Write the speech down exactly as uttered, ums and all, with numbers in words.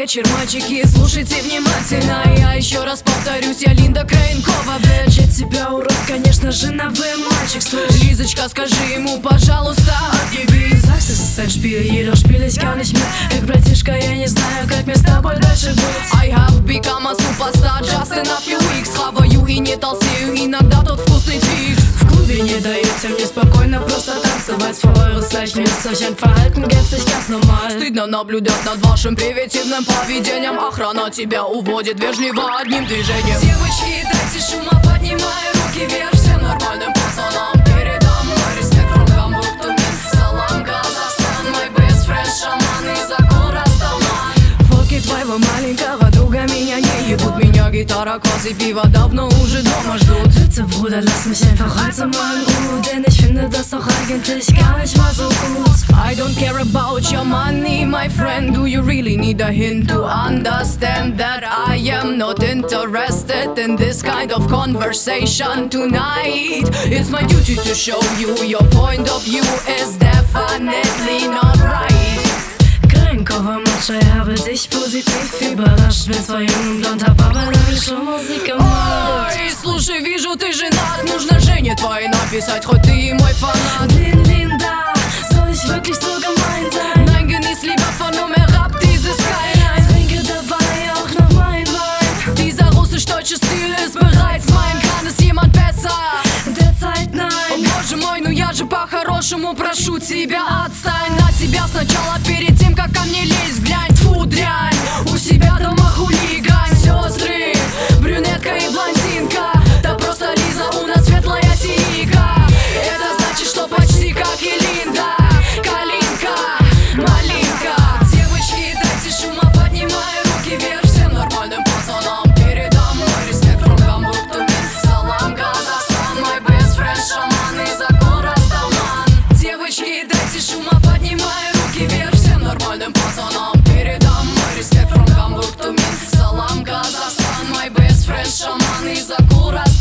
вечер, мальчики, слушайте внимательно. Я еще раз повторюсь, я Линда Краенкова, блядь. Я тебя урод, конечно же, новый мальчик, слышь. Лизочка, скажи ему, пожалуйста, отъебись. Sagst, es ist ein Spiel, jedoch spiel ich gar nicht mehr. Эй, братишка, я не знаю, как мне с тобой дальше быть. I have become a superstar just in a few weeks. Хаваю и не толстею, иногда тот вкусный твикс. В клубе не даете мне спокойно просто танцевать. Für eures Leichen ist euch ein Verhalten gänzlich ganz normal. Стыдно наблюдать над вашим примитивным поведением. Охрана тебя уводит вежливо одним движением. Девочки, дайте шума, поднимай руки вверх. Всем нормальным пацанам передам мой респект. From Hamburg to Minsk, салам, Казахстан. My best friend, шаман и закон Растаман. Фотки твоего маленького друга меня не ебут. Меня гитара, квас и пиво давно уже дома ждут. Bitte Bruder, lass mich einfach heute mal in Ruhe, denn ich finde das doch eigentlich gar nicht mal so gut. I don't care about your money, my friend. Do you really need a hint to understand that I am not interested in this kind of conversation tonight? It's my duty to show you your point of view is definitely not right. Kraenkowa Matscha, ich habe dich positiv überrascht. Bin zwar jung und blond, hab aber lange schon Musik gemacht. Ой, слушай, вижу, ты женат. Нужно Жене твоей написать, хоть ты и мой фанат. Lin, Linda, soll ich wirklich so gemein sein? Nein, genieß lieber von oben herab diese Skyline. Trinke dabei auch noch mein Wein. Dieser russisch-deutsche Stil ist bereits mein. Kann es jemand besser? Derzeit nein. О боже мой, ну я же по-хорошему прошу тебя, отстань на себя сначала, перед тем, как ко мне лезть. Глянь, тьфу, дрянь, у себя дома хулиган. Сестры, брюнетка и блондинка, да просто Лиза, у нас светлая тика. Это значит, что почти как и Линда. Калинка, малинка. Девочки, дайте шума, поднимай руки вверх. Всем нормальным пацанам передам мой респект. From Hamburg to Minsk, салам, Казахстан. My best friend, шаман и закон Растаман. Девочки, дайте шума, поднимай руки вверх. Всем нормальным пацанам передам мой респект. From Hamburg to Minsk, салам, Казахстан. My best friend, шаман и закон Растаман.